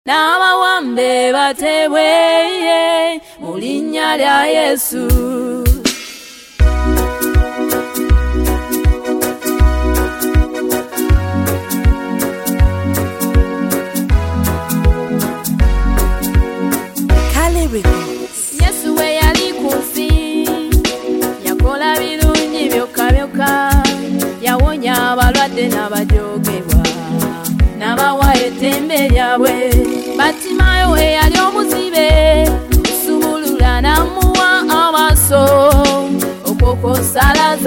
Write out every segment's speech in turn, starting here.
n'abawambe batebwe mu linnya lya Yesu. Yesu we yali ku nsi yakola birungi byokka byokka, yawonya abalwadde n'abajoogebwa n'abawa eddembe lyabwe. Batimayo eyali omuzibe kusubulula n'amuwa amaaso, okukosa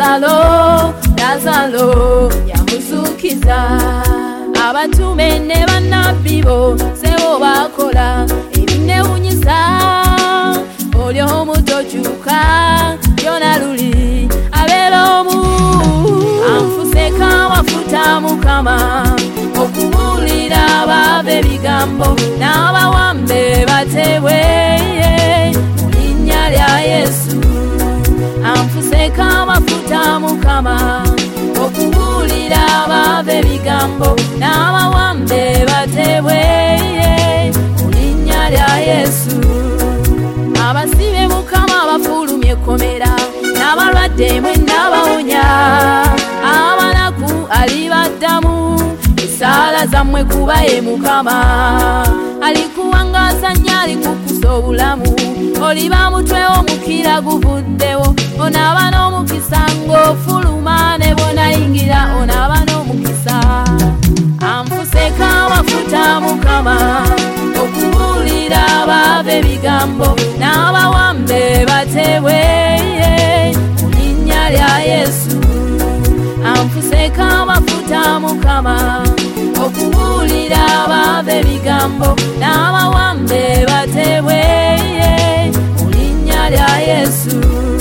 Lazalo yamuzuukiza. Abatume ne bannabbi bose bo bakola ebinnewunyisa, oli omutokyuka lyona luli abeera omu. Anfuseko amafuta Mukama okubuulira abaava ebigambo, n'abawambe batebwe mu linnya lya Yesu. Anfuseko amafuta Mukama okubuulira abaava ebigambo, n'abawambe batebwe mu linnya lya Yesu. Abasibe Mukama bafulumye ekkomera, n'abalwadde mwenna bawonya. Abanaku alibaddamu, esaala zammwe kuba ye Mukama. Alikuwangaza nnyo, alikukusa obulamu, oliba mutwe omukira guvuddewo. Onaaba n'omukisa ng'ofuluma ne bw'onayingira, onaaba n'omukisa. Anfuseko amafuta Mukama okubuulira abaava ebigambo, n'abawambe batebwe mu linnya lya Yesu. Anfuseko amafuta Mukama okubuulira abaava ebigambo, n'abawambe batebwe mu linnya lya Yesu.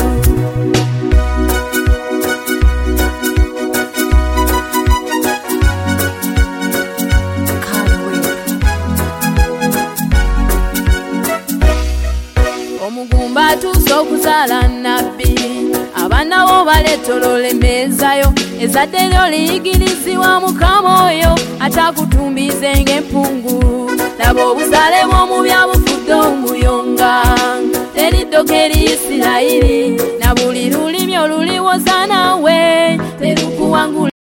Omugumba atuuse okuzaala nnabbi, abaana bo baleetolola emmeeza yo, ezadde lyo liyigirizibwa Mukama oyo atakutumbize ng'empungu. Laba obuzaale bw'omubi bufudde omuyonga, teriddoka eri Isirayiri, na buli lulimi oluliwoza naawe terukuwangula.